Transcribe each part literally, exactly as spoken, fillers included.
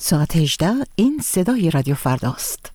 ساعت هجده، این صدای رادیو فرداست.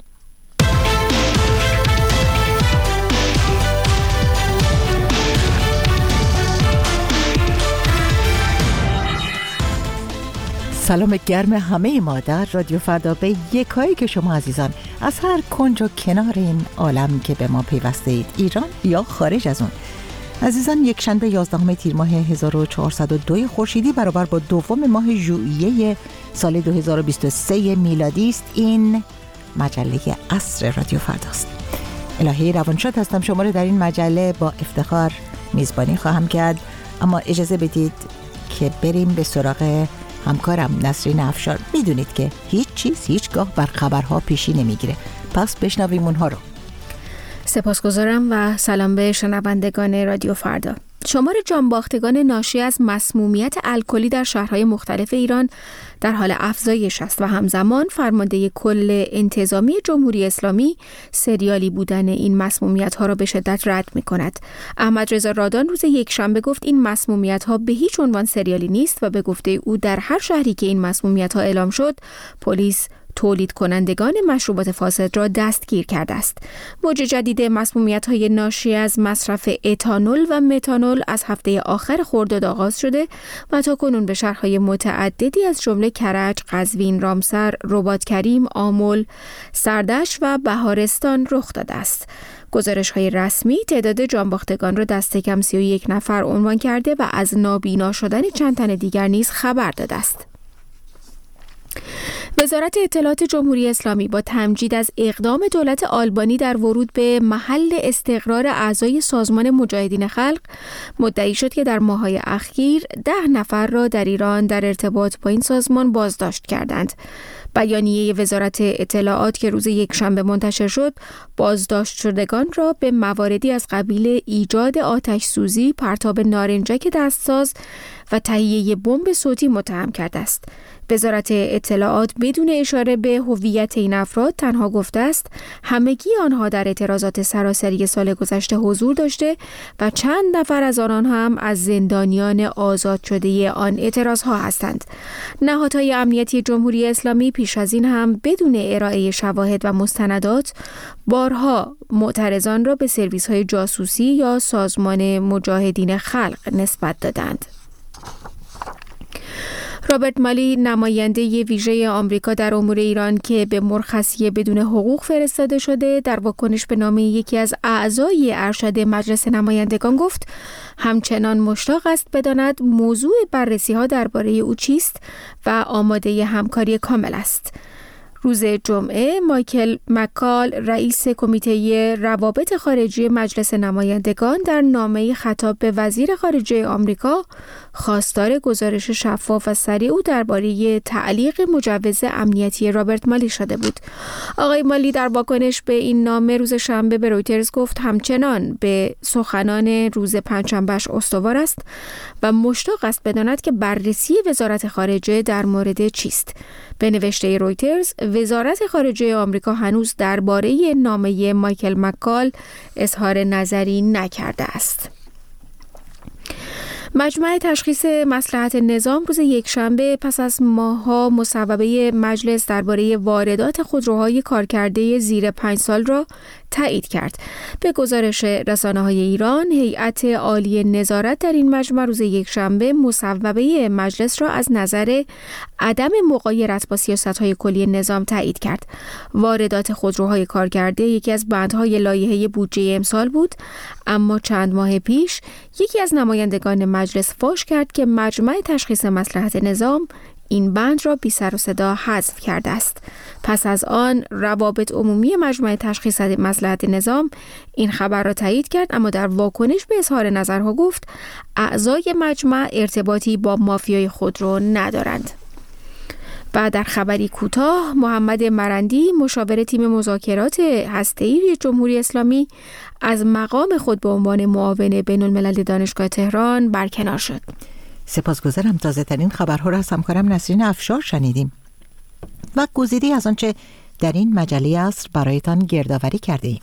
سلام گرم همه ما در رادیو فردا به یکایی که شما عزیزان از هر کنج و کنار این عالم که به ما پیوسته اید، ایران یا خارج از اون. عزیزان، یک شنبه یازدهم تیر ماه هزار و چهارصد و دو خورشیدی برابر با دوم ماه ژوئیه سال دو هزار و بیست و سه میلادی است. این مجله عصر رادیو فرداست. الهی روانشاد هستم، شما رو در این مجله با افتخار میزبانی خواهم کرد، اما اجازه بدید که بریم به سراغ همکارم نسرین افشار. میدونید که هیچ چیز هیچگاه بر خبرها پیشی نمیگیره، پس بشنویم اونها رو. سپاسگزارم و سلام به شنوندگان رادیو فردا. شمار جانباختگان ناشی از مسمومیت الکلی در شهرهای مختلف ایران در حال افزایش است و همزمان فرمانده کل انتظامی جمهوری اسلامی سریالی بودن این مسمومیت‌ها را به شدت رد می‌کند. احمد رضا رادان روز یکشنبه گفت این مسمومیت‌ها به هیچ عنوان سریالی نیست و به گفته او در هر شهری که این مسمومیت‌ها اعلام شد، پلیس تولید کنندگان مشروبات فاسد را دستگیر کرده است. موج جدید مسمومیت‌های ناشی از مصرف اتانول و متانول از هفته آخر خرداد آغاز شده و تاکنون به شهرهای متعددی از جمله کرج، قزوین، رامسر، رباط‌کریم، آمل، سردشت و بهارستان رخ داده است. گزارش‌های رسمی تعداد جانباختگان را دست کم سی و یک نفر عنوان کرده و از نابینا شدن چند تن دیگر نیز خبر داده است. وزارت اطلاعات جمهوری اسلامی با تمجید از اقدام دولت آلبانی در ورود به محل استقرار اعضای سازمان مجاهدین خلق مدعی شد که در ماه‌های اخیر ده نفر را در ایران در ارتباط با این سازمان بازداشت کردند. بیانیه وزارت اطلاعات که روز یکشنبه منتشر شد، بازداشت شدگان را به مواردی از قبیل ایجاد آتش سوزی، پرتاب نارنجک دستساز و تهیه بمب صوتی متهم کرده است. وزارت اطلاعات بدون اشاره به هویت این افراد تنها گفته است همگی آنها در اعتراضات سراسری سال گذشته حضور داشته و چند نفر از آنان هم از زندانیان آزاد شده آن اعتراضها هستند. نهادهای امنیتی جمهوری اسلامی پیش از این هم بدون ارائه شواهد و مستندات بارها معترضان را به سرویس‌های جاسوسی یا سازمان مجاهدین خلق نسبت دادند. رابرت مالی، نماینده ویژه آمریکا در امور ایران که به مرخصی بدون حقوق فرستاده شده، در واکنش به نامه یکی از اعضای ارشد مجلس نمایندگان گفت همچنان مشتاق است بداند موضوع بررسی‌ها درباره او چیست و آماده همکاری کامل است. روز جمعه مایکل مکال، رئیس کمیته روابط خارجی مجلس نمایندگان، در نامه‌ای خطاب به وزیر خارجه آمریکا خواستار گزارش شفاف و سریع او درباره تعلیق مجوز امنیتی رابرت مالی شده بود. آقای مالی در واکنش به این نامه روز شنبه به رویترز گفت همچنان به سخنان روز پنجشنبهش استوار است و مشتاق است بداند که بررسی وزارت خارجه در مورد چیست. به نوشته رویترز، وزارت خارجه آمریکا هنوز درباره نامه مایکل مکال اظهار نظری نکرده است. مجمع تشخیص مصلحت نظام روز یکشنبه پس از ماه‌ها مصوبه مجلس درباره واردات خودروهای کارکرده زیر پنج سال را تایید کرد. به گزارش رسانه‌های ایران، هیئت عالی نظارت در این مجمع روز یکشنبه مصوبه مجلس را از نظر عدم مغایرت با سیاست‌های کلی نظام تایید کرد. واردات خودروهای کارکرده یکی از بندهای لایحه بودجه امسال بود، اما چند ماه پیش یکی از نمایندگان مجلس فاش کرد که مجمع تشخیص مصلحت نظام این بند را بی سر و صدا حذف کرده است. پس از آن روابط عمومی مجمع تشخیص مصلحت نظام این خبر را تایید کرد، اما در واکنش به اظهار نظرها گفت اعضای مجمع ارتباطی با مافیای خودرو ندارند. و در خبری کوتاه، محمد مرندی، مشاور تیم مذاکرات هسته‌ای جمهوری اسلامی، از مقام خود به عنوان معاون بین‌المللی دانشگاه تهران برکنار شد. سپاسگزارم. تازه ترین خبرها را از همکارم نسرین افشار شنیدیم و گزیده‌ای از آنچه در این مجله عصر برایتان گردآوری کرده‌ایم.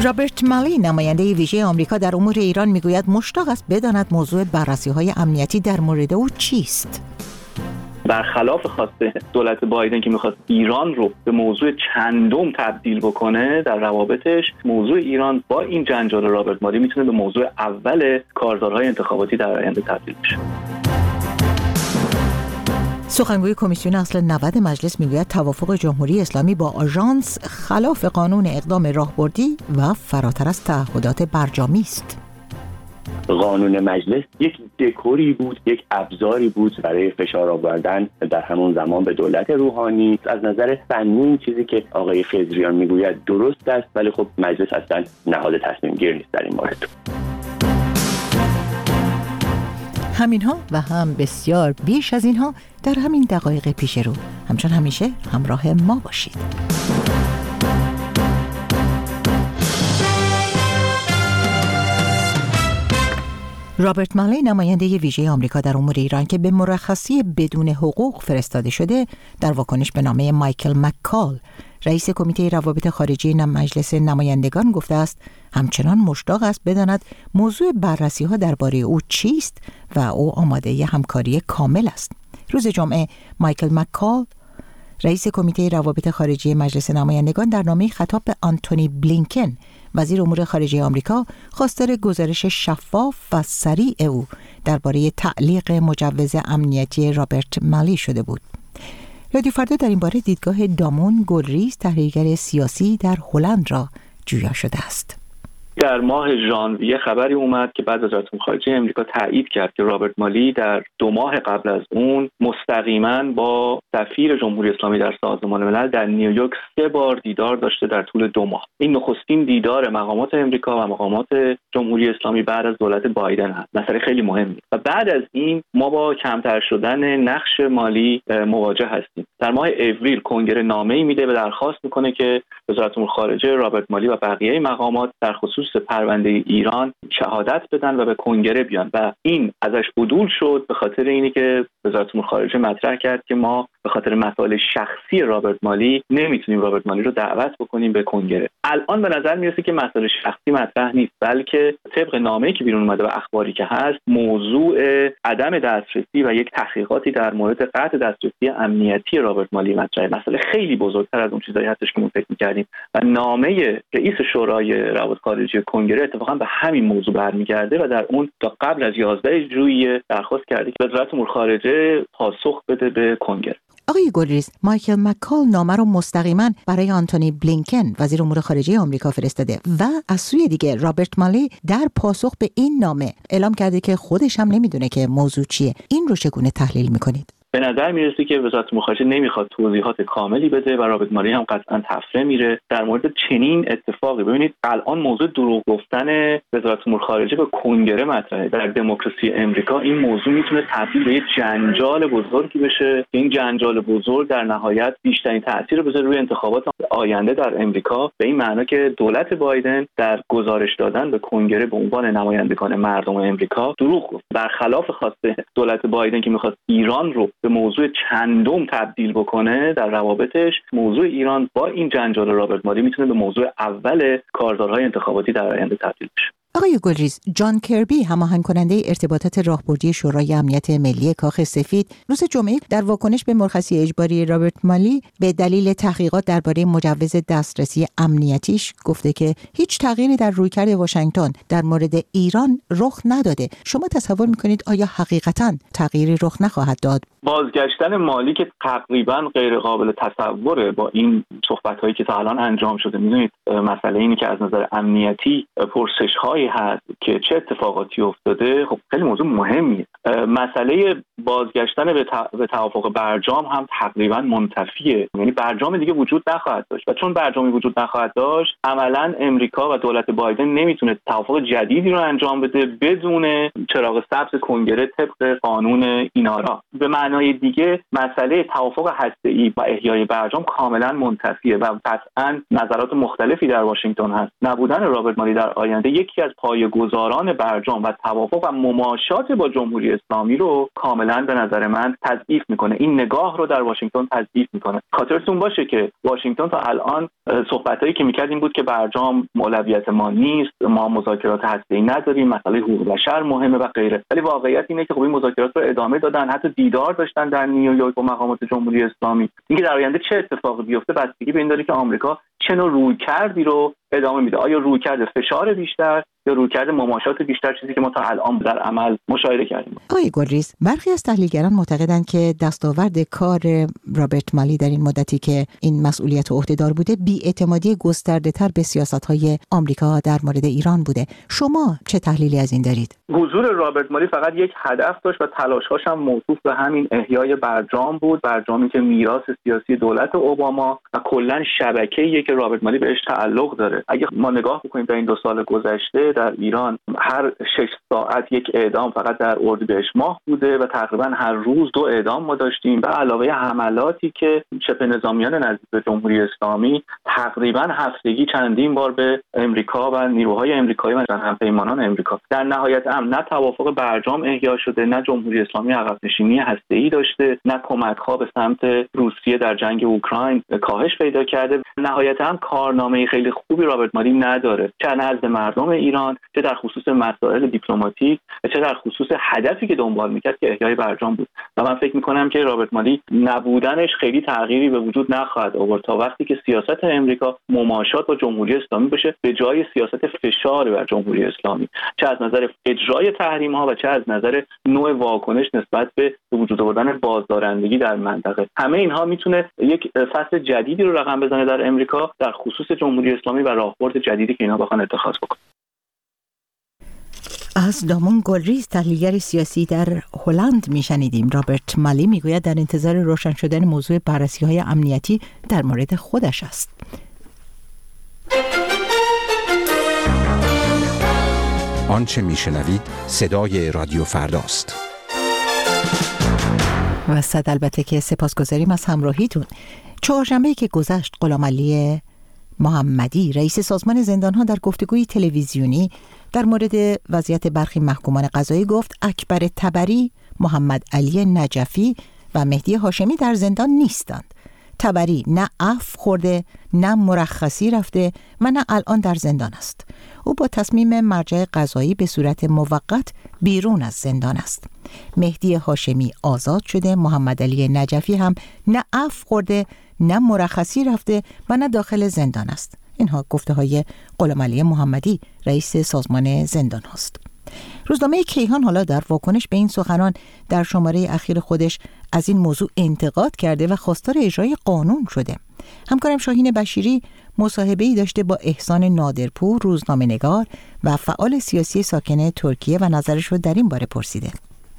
رابرت مالی نماینده ویژه آمریکا در امور ایران میگوید مشتاق است بداند موضوع بررسی‌های امنیتی در مورد او چیست. برخلاف خواسته دولت بایدن که میخواست ایران رو به موضوع چندم تبدیل بکنه در روابطش، موضوع ایران با این جنجال رابرت مالی میتونه به موضوع اول کارزارهای انتخاباتی در آینده تبدیل بشه. سخنگوی کمیسیون اصل نود مجلس میگوید توافق جمهوری اسلامی با آژانس خلاف قانون اقدام راهبردی و فراتر از تعهدات برجامی است. قانون مجلس یک دکوری بود، یک ابزاری بود برای فشار آوردن در همون زمان به دولت روحانی. از نظر فنی این چیزی که آقای خضریان میگوید درست است، ولی خب مجلس اصلا نهاد تصمیم گیر نیست در این مورد. همین ها و هم بسیار بیش از اینها در همین دقایق پیش رو. همچون همیشه همراه ما باشید. رابرت مالی نماینده ویژه آمریکا در امور ایران که به مرخصی بدون حقوق فرستاده شده، در واکنش به نامه مایکل مککال رئیس کمیته روابط خارجی مجلس نمایندگان گفته است همچنان مشتاق است بداند موضوع بررسی‌ها درباره او چیست و او آماده همکاری کامل است. روز جمعه مایکل مککال رئیس کمیته روابط خارجی مجلس نمایندگان در نامه خطاب به آنتونی بلینکن وزیر امور خارجه آمریکا خواستار گزارش شفاف و سریع او درباره تعلیق مجوز امنیتی رابرت مالی شده بود. رادیو فردا در این باره دیدگاه دامون گلریز تحلیلگر سیاسی در هلند را جویا شده است. در ماه ژانویه خبری اومد که بعد از وزارت خارجه امریکا تایید کرد که رابرت مالی در دو ماه قبل از اون مستقیما با سفیر جمهوری اسلامی در سازمان ملل در نیویورک سه بار دیدار داشته در طول دو ماه. این نخستین دیدار مقامات امریکا و مقامات جمهوری اسلامی بعد از دولت بایدن هست. مسئله خیلی مهمی. و بعد از این ما با کمتر شدن نقش مالی مواجه هستیم. در ماه اپریل کنگره نامه‌ای میده و درخواست میکنه که وزارت امور خارجه رابرت مالی و بقیه مقامات در خصوص پرونده ایران شهادت بدن و به کنگره بیان و این ازش عدول شد به خاطر اینی که وزارت امور خارجه مطرح کرد که ما به خاطر مسائل شخصی رابرت مالی نمیتونیم رابرت مالی رو دعوت بکنیم به کنگره. الان به نظر میرسه که مسائل شخصی مطرح نیست، بلکه طبق نامه‌ای که بیرون اومده و اخباری که هست موضوع عدم دسترسی و یک تحقیقاتی در مورد قطع دسترسی امنیتی رابرت مالی مطرحه. مسئله خیلی بزرگتر از اون چیزایی هستش که ما فکر می‌کردیم و نامه رئیس شورای روابط خارجی کنگره اتفاقا به همین موضوع برمیگرده و در اون تا قبل از یازده ژوئیه درخواست کرده که وزارت امور خارجه پاسخ بده به کنگره. آقای گلریز، مایکل مککال نامه رو مستقیما برای آنتونی بلینکن وزیر امور خارجه آمریکا فرستاده و از سوی دیگه رابرت مالی در پاسخ به این نامه اعلام کرده که خودش هم نمیدونه که موضوع چیه. این رو چگونه تحلیل میکنید؟ به نظر میرسه که وزارت امور خارجه نمیخواد توضیحات کاملی بده و رابرت مالی هم قطعا تفره میره در مورد چنین اتفاقی. ببینید الان موضوع دروغ گفتن وزارت امور خارجه به کنگره مطرحه. در دموکراسی امریکا این موضوع میتونه تبدیل به یک جنجال بزرگی بشه که این جنجال بزرگ در نهایت بیشترین تاثیر بذاره روی انتخابات آینده در امریکا، به این معنی که دولت بایدن در گزارش دادن به کنگره به عنوان نمایندگان مردم امریکا دروغ گفت. برخلاف خواسته دولت بایدن که میخواست ایران رو به موضوع چندم تبدیل بکنه در روابطش، موضوع ایران با این جنجال رابرت مالی میتونه به موضوع اول کارزارهای انتخاباتی در آینده تبدیل بشه. آقای گلریز، جان کربی هماهنگ کننده ارتباطات راهبردی شورای امنیت ملی کاخ سفید روز جمعه در واکنش به مرخصی اجباری رابرت مالی به دلیل تحقیقات درباره مجوز دسترسی امنیتیش گفته که هیچ تغییری در رویکرد واشنگتن در مورد ایران رخ نداده. شما تصور میکنید آیا حقیقتاً تغییری رخ نخواهد داد؟ بازگشتن مالی که تقریبا غیر قابل تصوره با این صحبت‌هایی که تا الان انجام شده. میدونید مسئله اینه که از نظر امنیتی پرسش‌هایی هست که چه اتفاقاتی افتاده. خب خیلی موضوع مهمیه. مسئله بازگشتن به, به توافق برجام هم تقریبا منتفیه، یعنی برجام دیگه وجود نخواهد داشت و چون برجامی وجود نخواهد داشت عملاً امریکا و دولت بایدن نمیتونه توافق جدیدی رو انجام بده بدون چراغ سبز کنگره طبق قانون اینارا. به معنای دیگه مسئله توافق هسته‌ای و احیای برجام کاملا منتفیه و قطعاً نظرات مختلفی در واشنگتن هست. نبودن رابرت مالی در آینده یکی از پایه‌گذاران برجام و توافق و مماشات با جمهوری اسلامی رو کاملا به نظر من تضعیف میکنه. این نگاه رو در واشنگتن تضعیف میکنه. خاطرتون باشه که واشنگتن تا الان صحبتایی که میکرد این بود که برجام اولویت ما نیست، ما مذاکرات هسته‌ای نداریم، مسئله حقوق بشر مهمه و غیره. ولی واقعیت اینه که خب این مذاکرات رو ادامه دادن، حتی دیدار داشتن در نیویورک با مقامات جمهوری اسلامی. اینکه در آینده چه اتفاقی بیفته بستگی به این داره که آمریکا چه نوع رویکردی رو ادامه میده. آیا رویکرد فشار بیشتر یا رویکرد مماشات بیشتر، چیزی که ما تا الان در عمل مشاهده کردیم. آقای گلریز، برخی از تحلیلگران معتقدند که دستاورد کار رابرت مالی در این مدتی که این مسئولیت عهدهدار بوده بی‌اعتمادی گسترده‌تر به سیاست‌های آمریکا در مورد ایران بوده. شما چه تحلیلی از این دارید؟ حضور رابرت مالی فقط یک هدف داشت و تلاش‌هاش هم موصوف به همین احیای برجام بود، برجامی که میراث سیاسی دولت اوباما و کلاً شبکه‌ایه که رابرت مالی بهش تعلق داره. اگه ما نگاه بکنیم در این دو سال گذشته در ایران هر شش ساعت یک اعدام فقط در اردیبهشت ماه بوده و تقریبا هر روز دو اعدام ما داشتیم و علاوه حملاتی که شبه نظامیان نزدیک به جمهوری اسلامی تقریبا هفتگی چندین بار به امریکا و نیروهای امریکایی و همپیمانان امریکا. در نهایت هم نه توافق برجام احیا شده، نه جمهوری اسلامی عقب نشینی هسته‌ای داشته، نه کمک‌ها به سمت روسیه در جنگ اوکراین کاهش پیدا کرده. نهایت هم کارنامه خیلی خوبی رابرت مالی نداره، چه نزد مردم ایران، چه در خصوص مسائل دیپلماتیک، چه در خصوص هدفی که دنبال میکرد که احیای برجام بود. و من فکر میکنم که رابرت مالی نبودنش خیلی تغییری به وجود نخواهد آورد تا وقتی که سیاست امریکا مماشات با جمهوری اسلامی بشه به جای سیاست فشار بر جمهوری اسلامی، چه از نظر اجرای تحریم ها و چه از نظر نوع واکنش نسبت به وجود آوردن بازدارندگی در منطقه. همه اینها میتونه یک فصل جدیدی رو رقم بزنه در امریکا در خصوص جمهوری اسلامی و راهبرد جدیدی که اینا بخوان اتخاذ بکنن. از دامون گلریز، تحلیلگر سیاسی در هلند میشنیدیم. رابرت مالی میگوید در انتظار روشن شدن موضوع بررسی‌های امنیتی در مورد خودش است. آنچه میشنوید صدای رادیو فرداست. و صد البته که سپاسگزاریم از همراهیتون. چهارشنبه‌ای که گذشت غلامعلی محمدی رئیس سازمان زندانها در گفتگوی تلویزیونی در مورد وضعیت برخی محکومان قضایی گفت اکبر طبری، محمد علی نجفی و مهدی هاشمی در زندان نیستند. طبری نه عفو خورده، نه مرخصی رفته و نه الان در زندان است. او با تصمیم مرجع قضایی به صورت موقت بیرون از زندان است. مهدی هاشمی آزاد شده، محمد علی نجفی هم نه عفو خورده، نه مرخصی رفته و نه داخل زندان است. اینها گفته های غلامعلی محمدی رئیس سازمان زندان هاست. روزنامه کیهان حالا در واکنش به این سخنان در شماره اخیر خودش از این موضوع انتقاد کرده و خواستار اجرای قانون شده. همکارم شاهین بشیری مصاحبه‌ای داشته با احسان نادرپور، روزنامه‌نگار و فعال سیاسی ساکن ترکیه و نظرش رو در این باره پرسیده.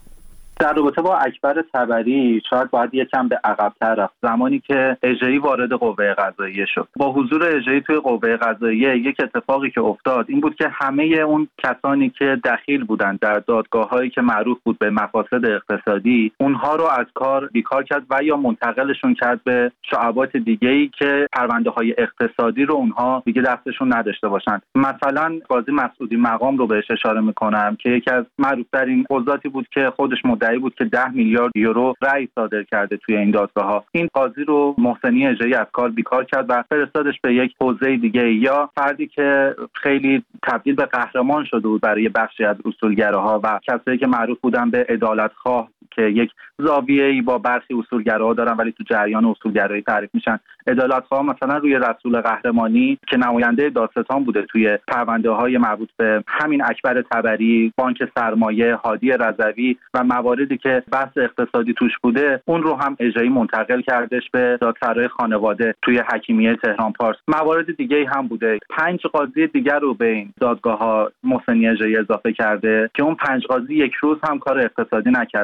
در رابطه با اکبر طبری شاید باید یکم به عقب‌تر رفت. زمانی که اجرایی وارد قوه قضاییه شد، با حضور اجرایی توی قوه قضاییه یک اتفاقی که افتاد این بود که همه اون کسانی که دخیل بودند در دادگاه‌هایی که معروف بود به مفاسد اقتصادی، اونها رو از کار بیکار کرد و یا منتقلشون کرد به شعبات دیگه‌ای که پرونده‌های اقتصادی رو اونها دیگه دستشون نداشته باشند. مثلا قاضی مسعودی مقام رو بهش اشاره می‌کنم که یکی از معروف‌ترین قضاتی بود که خودش مدعی بود که ده میلیارد یورو رأی صادر کرده توی این دادگاه‌ها. این قاضی رو محسنی اجرایی از کار بیکار کرد و فرستادش به یک حوزه دیگه. یا فردی که خیلی تبدیل به قهرمان شده بود برای بخشی از اصولگراها و کسایی که معروف بودن به عدالت‌خواه که یک زاویه‌ای با برخی اصولگراها دارن ولی تو جریان اصولگرایی تعریف میشن. عدالت‌خواه مثلا روی رسول قهرمانی که نماینده دادستان بوده توی پرونده‌های مربوط به همین اکبر طبری، بانک سرمایه، هادی رضوی و مواردی که بحث اقتصادی توش بوده، اون رو هم اجرایی منتقل کردش به دادسرای خانواده توی حکیمیه تهران پارس. موارد دیگه هم بوده. پنج قاضی دیگر رو به این دادگاه‌ها محسنی اجرایی اضافه کرده که اون پنج قاضی یک روز هم کار اقتصادی نکردن، یعنی از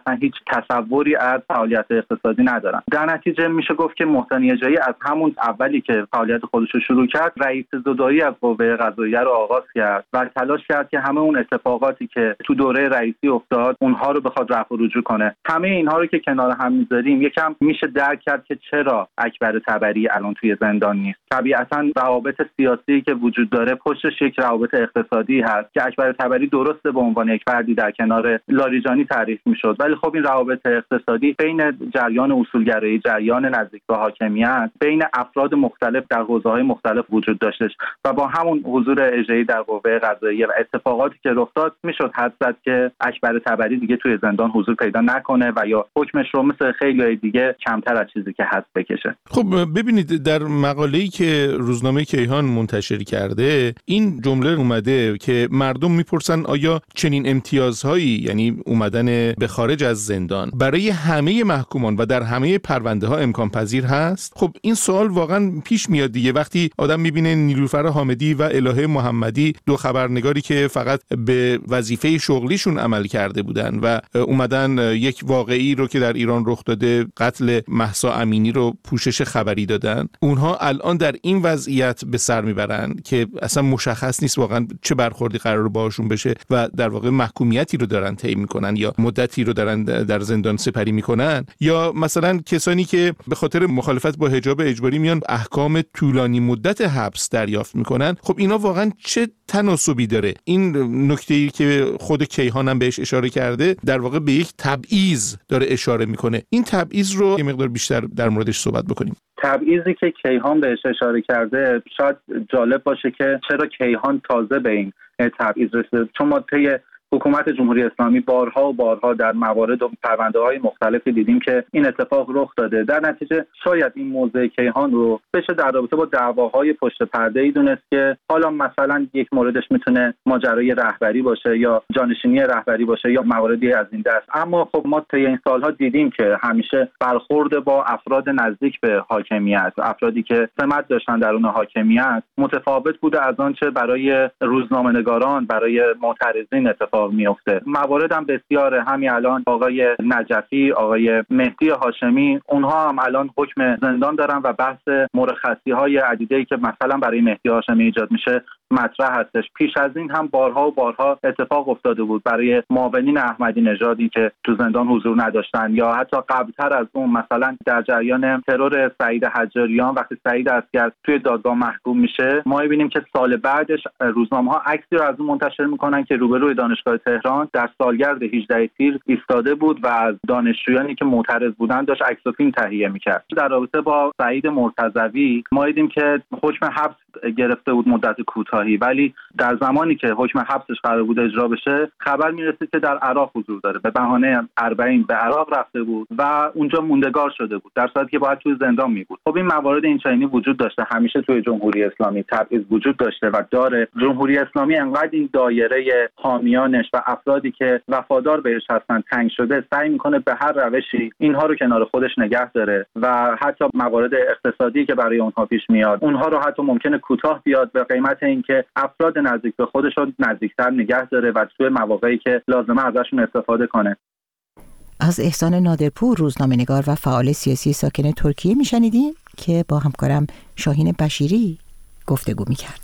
اصلا هیچ تصوری از فعالیت اقتصادی ندارن. در نتیجه میشه گفت که محسن یجایی از همون اولی که فعالیت خودش رو شروع کرد رئیس زدایی از قوه قضاییه رو آغاز کرد و تلاش کرد که همه اون اتفاقاتی که تو دوره رئیسی افتاد اونها رو بخواد رفع و رجوع کنه. همه اینها رو که کنار هم میذاریم یکم میشه درک کرد که چرا اکبر طبری الان توی زندان نیست. طبیعتاً روابط سیاسی که وجود داره پشتش یک روابط اقتصادی هست که اکبر طبری درسته به عنوان یک فردی در کنار لاریجانی تعریف میشد، ولی خب این روابط اقتصادی بین جریان اصولگرایی، جریان نزدیک به حاکمیت، بین افراد مختلف در حوزه‌های مختلف وجود داشتش و با همون حضور اژه‌ای در قوه قضاییه و اتفاقاتی که رخ داد میشد حد زد که اکبر طبری دیگه توی زندان حضور پیدا نکنه و یا حکمش رو مثل خیلی دیگه کمتر از چیزی که هست بکشه. خب ببینید در مقاله‌ای که روزنامه کیهان منتشر کرده این جمله اومده که مردم میپرسن آیا چنین امتیازهایی، یعنی اومدن به خارج از زندان، برای همه محکومان و در همه پرونده ها امکان پذیر هست؟ خب این سوال واقعا پیش میاد دیگه وقتی آدم میبینه نیلوفر حامدی و الهه محمدی، دو خبرنگاری که فقط به وظیفه شغلیشون عمل کرده بودن و اومدن یک واقعی رو که در ایران رخ داده، قتل مهسا امینی رو پوشش خبری دادن، اونها الان در این وضعیت به سر میبرن که اصلا مشخص نیست واقعا چه برخوردی قرار باهاشون بشه و در واقع محکومیتی رو دارن طی میکنن یا مدتی رو دارن در زندان سپری میکنن، یا مثلا کسانی که به خاطر مخالفت با حجاب اجباری میان احکام طولانی مدت حبس دریافت میکنن. خب اینا واقعا چه تناسبی داره؟ این نکته‌ای که خود کیهان هم بهش اشاره کرده در واقع به یک تبعیض داره اشاره میکنه. این تبعیض رو یه مقدار بیشتر در موردش صحبت بکنیم. تبعیضی که کیهان بهش اشاره کرده شاید جالب باشه که چرا کیهان تازه به این تبعیض رسید، چون ما طی حکومت جمهوری اسلامی بارها و بارها در موارد و پرونده‌های مختلفی دیدیم که این اتفاق رخ داده. در نتیجه شاید این موضع کیهان رو بشه در رابطه با دعواهای پشت پرده‌ای دونست که حالا مثلا یک موردش میتونه ماجرای رهبری باشه یا جانشینی رهبری باشه یا مواردی از این دست. اما خب ما طی این سالها دیدیم که همیشه برخورد با افراد نزدیک به حاکمیت، افرادی که سمت داشتن درون حاکمیت، متفاوت بوده از آنچه برای روزنامه‌نگاران، برای معترضین اتفاق میفته. موارد هم بسیاره. همین الان آقای نجفی، آقای مهدی هاشمی، اونها هم الان حکم زندان دارن و بحث مرخصی های عدیده‌ای که مثلا برای مهدی هاشمی ایجاد میشه مطرح هستش. پیش از این هم بارها و بارها اتفاق افتاده بود برای معاونین احمدی نژادی که تو زندان حضور نداشتن، یا حتی قبلتر از اون مثلا در جریان ترور سعید حجاریان وقتی سعید عسکر توی دادگاه محکوم میشه، ما می‌بینیم که سال بعدش روزنامه‌ها عکسی رو از اون منتشر میکنن که روبروی دانشگاه تهران در سالگرد هجده تیر ایستاده بود و از دانشجویانی که معترض بودن داشت عکس و فیلم تهیه میکرد. در رابطه با سعید مرتضوی ما دیدیم که حکم حبس گرفته بود مدت کوتاهی، ولی در زمانی که حکم حبسش قرار بود اجرا بشه خبر میرسید که در عراق حضور داره. به بهانه اربعین به عراق رفته بود و اونجا موندگار شده بود در صورتی که باید توی زندان می بود. خب این موارد این چنینی وجود داشته، همیشه توی جمهوری اسلامی تبعیض وجود داشته و داره. جمهوری اسلامی انقدر این دایره حامیانش و افرادی که وفادار بهش هستن تنگ شده، سعی میکنه به هر روشی اینها رو کنار خودش نگه داره و حتی موارد اقتصادی که برای اونها پیش میاد اونها رو حتی ممکنه کوتاه بیاد به قیمت اینکه افراد نزدیک به خودش رو نزدیکتر نگه داره و توی مواقعی که لازمه ازشون استفاده کنه. از احسان نادرپور، روزنامه‌نگار و فعال سیاسی ساکن ترکیه میشنیدیم که با همکارم شاهین بشیری گفتگو میکرد.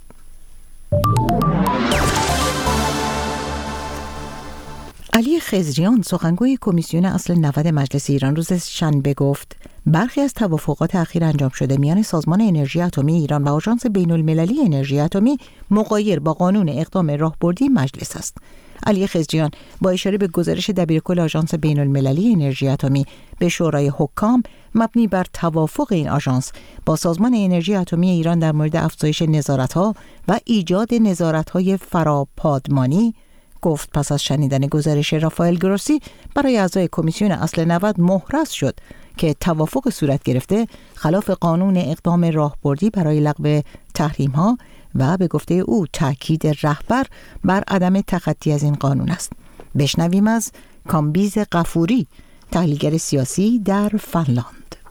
علی خضریان، سخنگوی کمیسیون اصل نود مجلس ایران، روز شنبه گفت برخی از توافقات اخیر انجام شده میان سازمان انرژی اتمی ایران و آژانس بین المللی انرژی اتمی مغایر با قانون اقدام راهبردی مجلس است. علی خضریان با اشاره به گزارش دبیرکل آژانس بین المللی انرژی اتمی به شورای حکام مبنی بر توافق این آژانس با سازمان انرژی اتمی ایران در مورد افزایش نظارت‌ها و ایجاد نظارت‌های فراپادمانی گفت پس از شنیدن گزارش رافائل گروسی برای اعضای کمیسیون اصل نود محرز شد که توافق صورت گرفته خلاف قانون اقدام راهبردی برای لغو تحریم‌ها و به گفته او تاکید رهبر بر عدم تخطی از این قانون است. بشنویم از کامبیز غفوری، تحلیلگر سیاسی در فنلاند.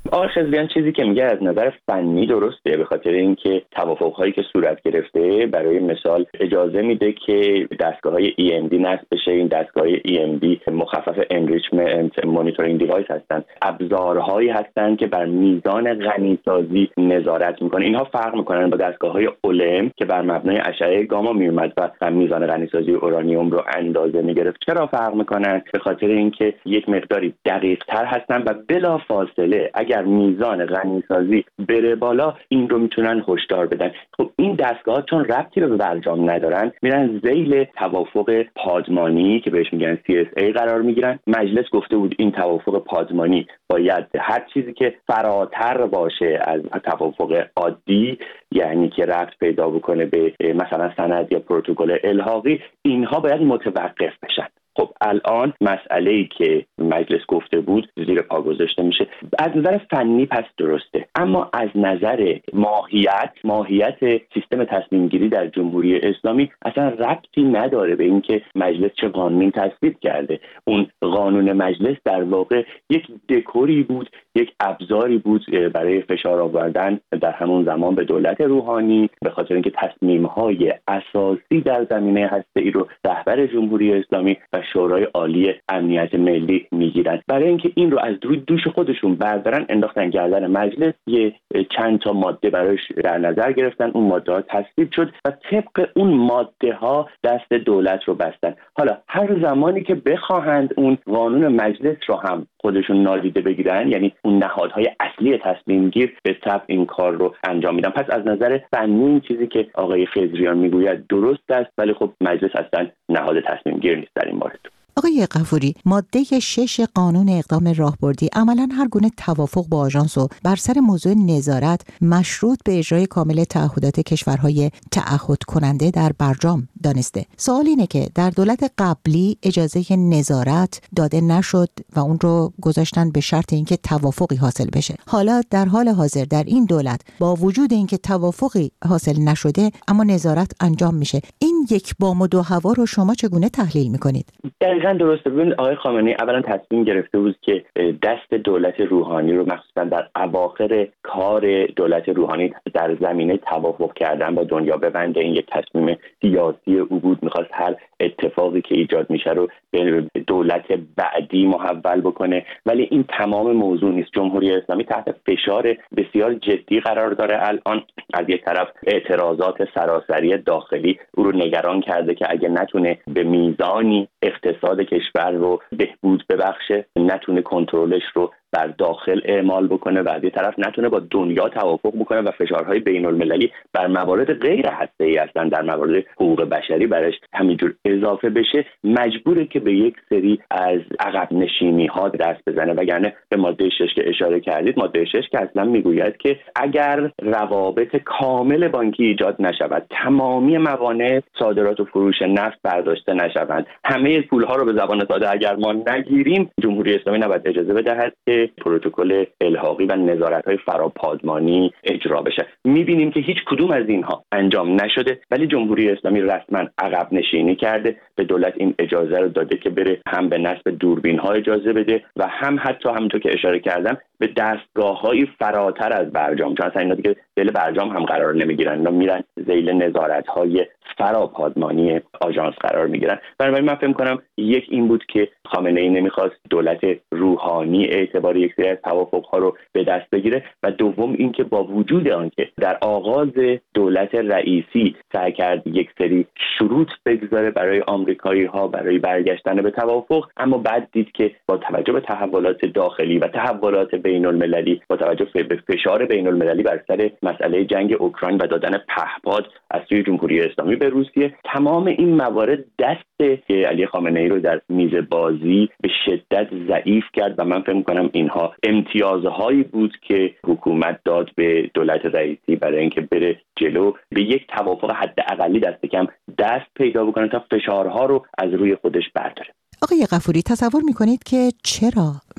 آقای خضریان چیزی که میگه از نظر فنی درسته، به خاطر اینکه توافق‌هایی که صورت گرفته برای مثال اجازه میده که دستگاه‌های ای ام دی نصب بشه. این دستگاه‌های ای ام دی مخفف انریچمنت مانیتورینگ دیوایس هستن، ابزارهایی هستن که بر میزان غنیسازی نظارت میکنه. اینها فرق میکنن با دستگاه‌های اولم که بر مبنای اشعه گاما میومد و میزان غنیسازی اورانیوم رو اندازه میگرفت. چرا فرق میکنن؟ به خاطر اینکه یک مقداری دقیق‌تر هستن و بلافاصله اگر میزان غنیسازی بره بالا این رو میتونن هشدار بدن. خب این دستگاه چون ربطی به برجام ندارن، میرن ذیل توافق پادمانی که بهش میگن سی اس ای قرار میگیرن. مجلس گفته بود این توافق پادمانی باید هر چیزی که فراتر باشه از توافق عادی، یعنی که ربط پیدا بکنه به مثلا سند یا پروتکل الحاقی، اینها باید متوقف بشن. خب الان مسئله‌ای که مجلس گفته بود زیر پا گذاشته میشه. از نظر فنی پس درسته، اما از نظر ماهیت ماهیت سیستم تصمیم گیری در جمهوری اسلامی اصلا ربطی نداره به اینکه مجلس چه قانونی تصویب کرده. اون قانون مجلس در واقع یک دکوری بود، یک ابزاری بود برای فشار آوردن در همون زمان به دولت روحانی، به خاطر اینکه تصمیم‌های اساسی در زمینه هسته‌ای رو رهبر جمهوری اسلامی و شورای عالی امنیت ملی میگیرن. برای اینکه این رو از روی دوش خودشون بردارن، انداختن گردن مجلس، یه چند تا ماده براش در نظر گرفتن، اون ماده ها تصویب شد و طبق اون ماده ها دست دولت رو بستن. حالا هر زمانی که بخواهند اون قانون مجلس رو هم خودشون نادیده بگیرن، یعنی اون نهادهای اصلی تصمیم گیر به طبع این کار رو انجام میدن. پس از نظر فنی این چیزی که آقای خضریان میگوید درست است، ولی خب مجلس اصلا نهاد تصمیم گیر نیست در این مورد. آقای غفوری، ماده شش قانون اقدام راهبردی عملاً هر گونه توافق با آژانس و بر سر موضوع نظارت مشروط به اجرای کامل تعهدات کشورهای تعهد کننده در برجام دانسته. سوال اینه که در دولت قبلی اجازه نظارت داده نشد و اون رو گذاشتن به شرط اینکه توافقی حاصل بشه. حالا در حال حاضر در این دولت با وجود اینکه توافقی حاصل نشده اما نظارت انجام میشه، این یک بام و دو هوا رو شما چگونه تحلیل میکنید؟ دقیقاً درسته. ببین آقای خامنه‌ای اولا تصمیم گرفته بود که دست دولت روحانی رو مخصوصا در اواخر کار دولت روحانی در زمینه توافق کردن با دنیا ببنده. این یک تصمیم سیاسی او بود، می‌خواست هر اتفاقی که ایجاد میشه رو به دولت بعدی محول بکنه. ولی این تمام موضوع نیست. جمهوری اسلامی تحت فشار بسیار جدی قرار داره. الان از یک طرف اعتراضات سراسری داخلی او رو نگران کرده که اگه نتونه به میزانی اقتصاد کشور رو بهبود ببخشه، نتونه کنترلش رو بر داخل اعمال بکنه و از یه طرف نتونه با دنیا توافق بکنه و فشارهای بین المللی بر موارد غیر هسته‌ای هستن، در موارد حقوق بشری برش همینجور اضافه بشه، مجبوره که به یک سری از عقب نشینی ها دست بزنه. وگرنه به ماده شش که اشاره کردید، ماده شش که اصلا میگوید که اگر روابط کامل بانکی ایجاد نشود، تمامی موانع صادرات و فروش نفت برداشته نشوند، همه پولها رو به زبان ساده اگر ما نگیریم، جمهوری اسلامی نباید اجازه بدهد که پروتکل الحاقی و نظارت‌های فراپادمانی اجرا بشه. می‌بینیم که هیچ کدوم از اینها انجام نشده، ولی جمهوری اسلامی رسما عقب نشینی کرده، به دولت این اجازه رو داده که بره هم به نصب دوربین‌ها اجازه بده و هم حتی همونطور که اشاره کردم به دستگاه‌های فراتر از برجام، چون اصلا اینا دیگه ذیل برجام هم قرار نمیگیرن، اینا میرن ذیل نظارت‌های فراپادمانی آژانس قرار میگیرن. بنابراین من فکر کنم یک این بود که خامنه‌ای نمیخواست دولت روحانی اعتبار یک سری از توافق‌ها رو به دست بگیره و دوم اینکه با وجود آنکه در آغاز دولت رئیسی سعی کرد یک سری شروط بگذاره برای آمریکایی‌ها برای برگشتن به توافق، اما بعد دید که با توجه به تحولات داخلی و تحولات بین المللی، با توجه به فشار بین المللی بر سر مسئله جنگ اوکراین و دادن پهپاد از سوی جمهوری اسلامی به روسیه، تمام این موارد دست علی خامنه‌ای رو در میز بازی به شدت ضعیف کرد و من فکر می‌کنم اینها امتیازهایی بود که حکومت داد به دولت رئیسی برای اینکه بره جلو، به یک توافق حداقلی دست کم دست پیدا بکنه تا فشارها رو از روی خودش برداره. آقای غفوری، تصور میکنید که چرا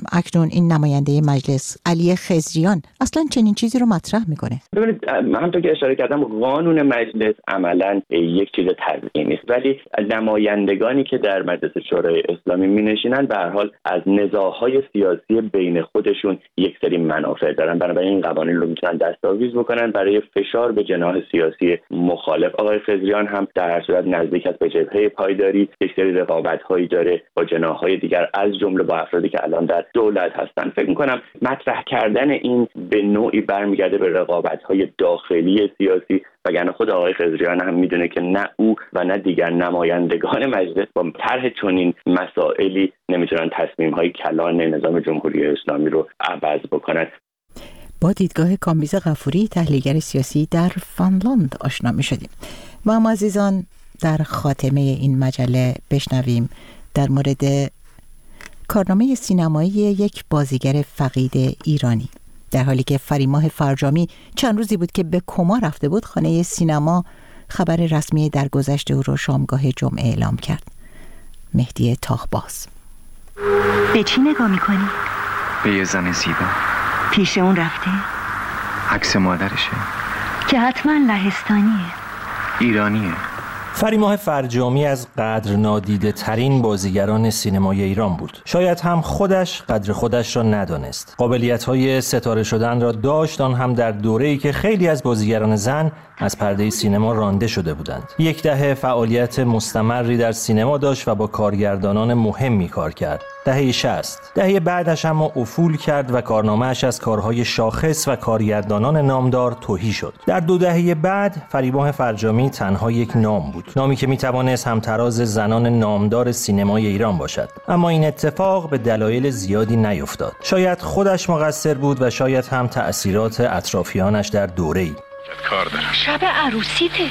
اکنون این نماینده مجلس علی خضریان اصلا چنین چیزی رو مطرح میکنه؟ ببینید همونطور که اشاره کردم قانون مجلس عملاً یک چیز تضمینی است، ولی نمایندگانی که در مجلس شورای اسلامی می‌نشینن به هر حال از نزاع‌های سیاسی بین خودشون یک سری منافع دارن، بنابراین این قوانین رو میتونن دستاویز بکنن برای فشار به جناح سیاسی مخالف. آقای خضریان هم در هر صورت نزدیک است به جبهه پایداری، یک سری رقابت‌هایی داره با جناح‌های دیگر از جمله با افرادی که الان در دولت هستن. فکر می‌کنم مطرح کردن این به نوعی برمیگرده به رقابت‌های داخلی سیاسی، وگرنه خود آقای خضریان هم میدونه که نه او و نه دیگر نمایندگان مجلس با طرح چنین مسائلی نمیتونن تصمیم‌های کلان نظام جمهوری اسلامی رو عوض بکنن. با دیدگاه کامبیز غفوری تحلیلگر سیاسی در فنلاند آشنا می‌شدیم. و ما عزیزان در خاتمه این مجله بشنویم در مورد کارنامه سینمایی یک بازیگر فقید ایرانی. در حالی که فریماه فرجامی چند روزی بود که به کما رفته بود، خانه سینما خبر رسمی درگذشت او را شامگاه جمعه اعلام کرد. مهدی تاخباز. به چی نگاه میکنی؟ به یه زن زیبا. پیش اون رفته؟ عکس مادرشه که حتما لهستانیه. ایرانیه. فریماه فرجامی از قدر نادیده ترین بازیگران سینمای ایران بود. شاید هم خودش قدر خودش را ندانست. قابلیت‌های ستاره شدن را داشت، آن هم در دوره‌ای که خیلی از بازیگران زن از پرده سینما رانده شده بودند. یک دهه فعالیت مستمری در سینما داشت و با کارگردانان مهمی کار کرد. دهه شصت. دهه بعدش اما افول کرد و کارنامه‌اش از کارهای شاخص و کارگردانان نامدار تهی شد. در دو دهه بعد فریماه فرجامی تنها یک نام بود. نامی که میتوانست همتراز زنان نامدار سینمای ایران باشد. اما این اتفاق به دلایل زیادی نیفتاد. شاید خودش مقصر بود و شاید هم تأثیرات اطرافیانش در دوره‌ای. کار دارم. شب عروسیته.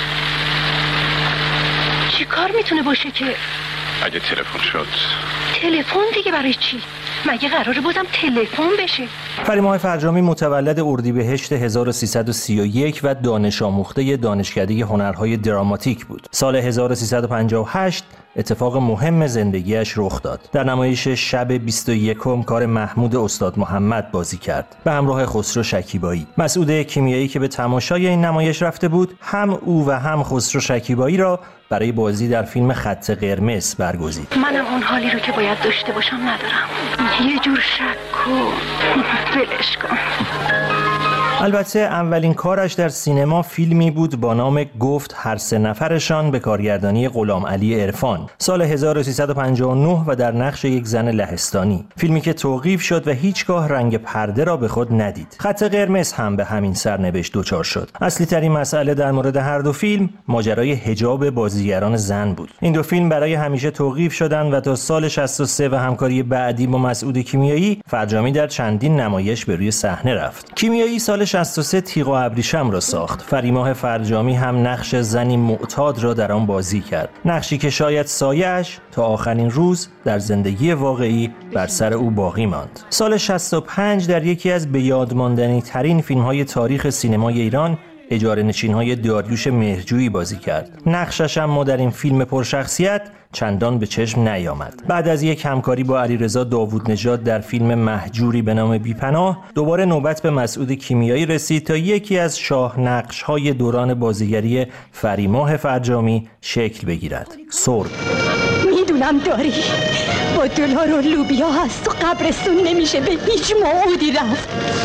چی کار میتونه باشه که اگه تلفن شد؟ تلفن دیگه برای چی؟ مگه قراره بازم تلفن بشه؟ فریماه فرجامی متولد اردیبهشت هزار و سیصد و سی و یک و دانش آموخته دانشکده هنرهای دراماتیک بود. سال هزار و سیصد و پنجاه و هشت اتفاق مهم زندگیش رخ داد. در نمایش شب بیست و یکم کار محمود استاد محمد بازی کرد به همراه خسرو شکیبایی. مسعود کیمیایی که به تماشای این نمایش رفته بود، هم او و هم خسرو شکیبایی را برای بازی در فیلم خط قرمز برگزید. منم اون حالی رو که باید داشته باشم ندارم. یه جور شک و ولش کن. البته اولین کارش در سینما فیلمی بود با نام گفت هر سه نفرشان به کارگردانی غلام علی عرفان سال هزار و سیصد و پنجاه و نه و در نقش یک زن لهستانی. فیلمی که توقیف شد و هیچگاه رنگ پرده را به خود ندید. خط قرمز هم به همین سرنوشت دچار شد. اصلی ترین مسئله در مورد هر دو فیلم ماجرای حجاب بازیگران زن بود. این دو فیلم برای همیشه توقیف شدند و تا سال شصت و سه و همکاری بعدی با مسعود کیمیایی، فرجامی در چندین نمایش به روی صحنه رفت. کیمیایی سال شصت و سه تیغ و ابریشم را ساخت. فریماه فرجامی هم نقش زنی معتاد را در آن بازی کرد. نقشی که شاید سایه‌اش تا آخرین روز در زندگی واقعی بر سر او باقی ماند. سال شصت و پنج در یکی از به یاد ماندنی ترین فیلم‌های تاریخ سینمای ایران اجاره نشین‌های داریوش مهرجویی بازی کرد. نقشش اما در این فیلم پرشخصیت چندان به چشم نیامد. بعد از یک همکاری با علیرضا داوود نژاد در فیلم مهجوری به نام بی‌پناه، دوباره نوبت به مسعود کیمیایی رسید تا یکی از شاه نقش‌های دوران بازیگری فریماه فرجامی شکل بگیرد. سرد. میدونم داری با دلار و لوبیا هست و قبرستون نمیشه به هیچ موعودی رفت.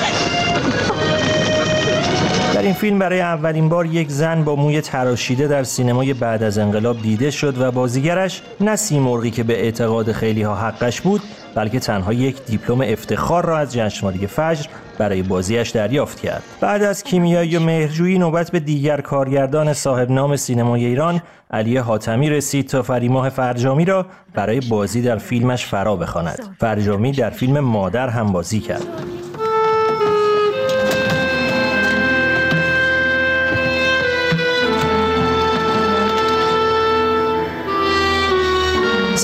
در این فیلم برای اولین بار یک زن با موی تراشیده در سینمای بعد از انقلاب دیده شد و بازیگرش نه سیمرغی که به اعتقاد خیلی ها حقش بود، بلکه تنها یک دیپلم افتخار را از جشنواره فجر برای بازیش دریافت کرد. بعد از کیمیایی و مهرجویی نوبت به دیگر کارگردان صاحب نام سینمای ایران علی حاتمی رسید تا فریماه فرجامی را برای بازی در فیلمش فرا بخواند. فرجامی در فیلم مادر هم بازی کرد.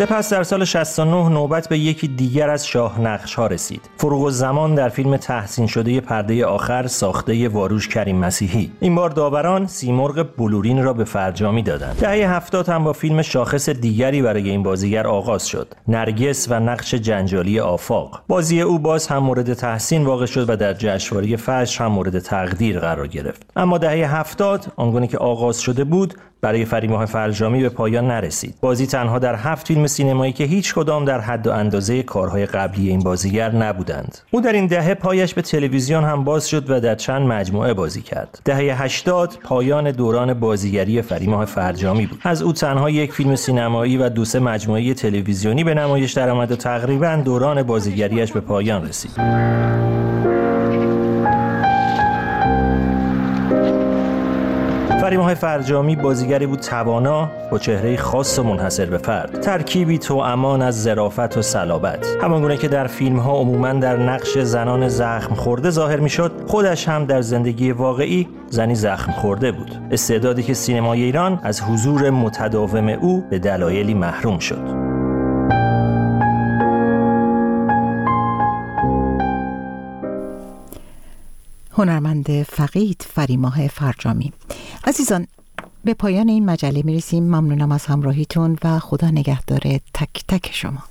سپس در سال شصت و نه نوبت به یکی دیگر از شاهنقش‌ها رسید. فروغ الزمان در فیلم تحسین شده پرده آخر ساخته واروش کریم مسیحی. این بار داوران سیمرغ بلورین را به فرجامی دادند. دهه هفتاد هم با فیلم شاخص دیگری برای این بازیگر آغاز شد. نرگس و نقش جنجالی آفاق. بازی او باز هم مورد تحسین واقع شد و در جشنواره فجر هم مورد تقدیر قرار گرفت. اما دهه هفتاد آنگونه که آغاز شده بود برای فریماه فرجامی به پایان نرسید. بازی تنها در هفت فیلم سینمایی که هیچ کدام در حد و اندازه کارهای قبلی این بازیگر نبودند. او در این دهه پایش به تلویزیون هم باز شد و در چند مجموعه بازی کرد. دهه هشتاد پایان دوران بازیگری فریماه فرجامی بود. از او تنها یک فیلم سینمایی و دو سه مجموعه تلویزیونی به نمایش درآمد و تقریباً دوران بازیگریش به پایان رسید. فریماه فرجامی بازیگری بود توانا با چهره خاص و منحصر به فرد، ترکیبی توامان از ظرافت و صلابت. همانگونه که در فیلم‌ها عموماً در نقش زنان زخم خورده ظاهر می‌شد، خودش هم در زندگی واقعی زنی زخم خورده بود. استعدادی که سینمای ایران از حضور متداوم او به دلایلی محروم شد. هنرمند فقید فریماه فرجامی. عزیزان، به پایان این مجله میرسیم. ممنونم از همراهیتون و خدا نگهدار تک تک شما.